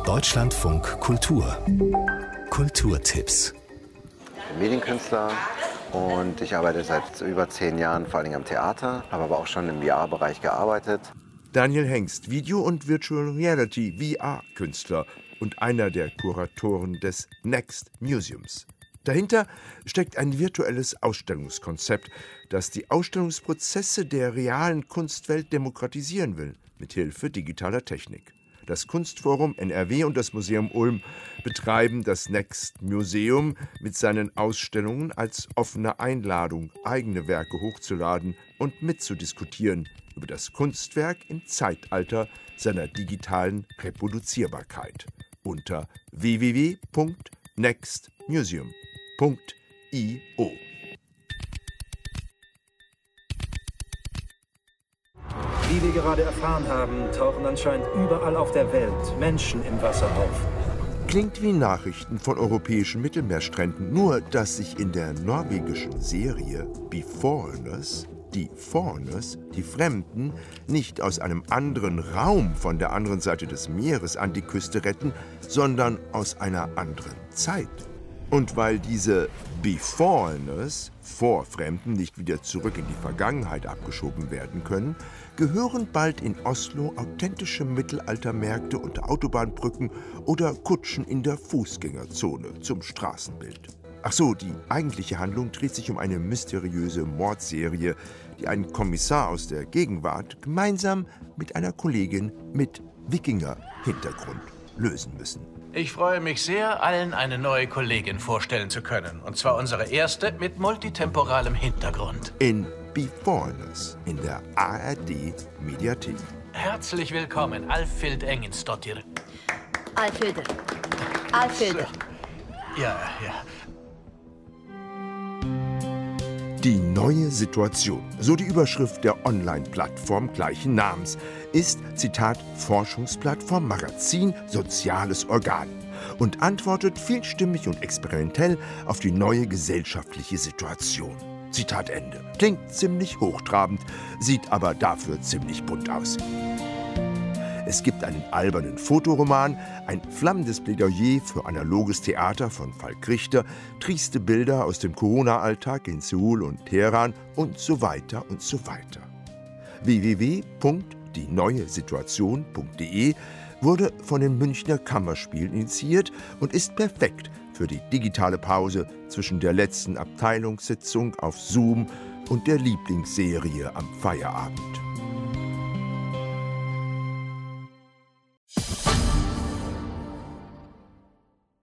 Deutschlandfunk Kultur. Kulturtipps. Ich bin Medienkünstler und ich arbeite seit über 10 Jahren vor allem am Theater, habe aber auch schon im VR-Bereich gearbeitet. Daniel Hengst, Video- und Virtual Reality VR-Künstler und einer der Kuratoren des Next Museums. Dahinter steckt ein virtuelles Ausstellungskonzept, das die Ausstellungsprozesse der realen Kunstwelt demokratisieren will, mithilfe digitaler Technik. Das Kunstforum NRW und das Museum Ulm betreiben das Next Museum mit seinen Ausstellungen als offene Einladung, eigene Werke hochzuladen und mitzudiskutieren über das Kunstwerk im Zeitalter seiner digitalen Reproduzierbarkeit unter www.nextmuseum.io. Wie wir gerade erfahren haben, tauchen anscheinend überall auf der Welt Menschen im Wasser auf. Klingt wie Nachrichten von europäischen Mittelmeerstränden, nur dass sich in der norwegischen Serie Beforeigners die Foreigners, die Fremden, nicht aus einem anderen Raum von der anderen Seite des Meeres an die Küste retten, sondern aus einer anderen Zeit. Und weil diese Beforeigners, Vorfremden, nicht wieder zurück in die Vergangenheit abgeschoben werden können, gehören bald in Oslo authentische Mittelaltermärkte unter Autobahnbrücken oder Kutschen in der Fußgängerzone zum Straßenbild. Ach so, die eigentliche Handlung dreht sich um eine mysteriöse Mordserie, die ein Kommissar aus der Gegenwart gemeinsam mit einer Kollegin mit Wikinger-Hintergrund lösen müssen. Ich freue mich sehr, allen eine neue Kollegin vorstellen zu können. Und zwar unsere erste mit multitemporalem Hintergrund. In Beforeigners in der ARD-Mediathek. Herzlich willkommen, Alfhild Engensdottir. Alfhilde. Ja. Die neue Situation, so die Überschrift der Online-Plattform gleichen Namens, ist, Zitat, Forschungsplattform, Magazin, soziales Organ und antwortet vielstimmig und experimentell auf die neue gesellschaftliche Situation. Zitat Ende. Klingt ziemlich hochtrabend, sieht aber dafür ziemlich bunt aus. Es gibt einen albernen Fotoroman, ein flammendes Plädoyer für analoges Theater von Falk Richter, trieste Bilder aus dem Corona-Alltag in Seoul und Teheran und so weiter und so weiter. www.dieneuesituation.de wurde von den Münchner Kammerspielen initiiert und ist perfekt für die digitale Pause zwischen der letzten Abteilungssitzung auf Zoom und der Lieblingsserie am Feierabend.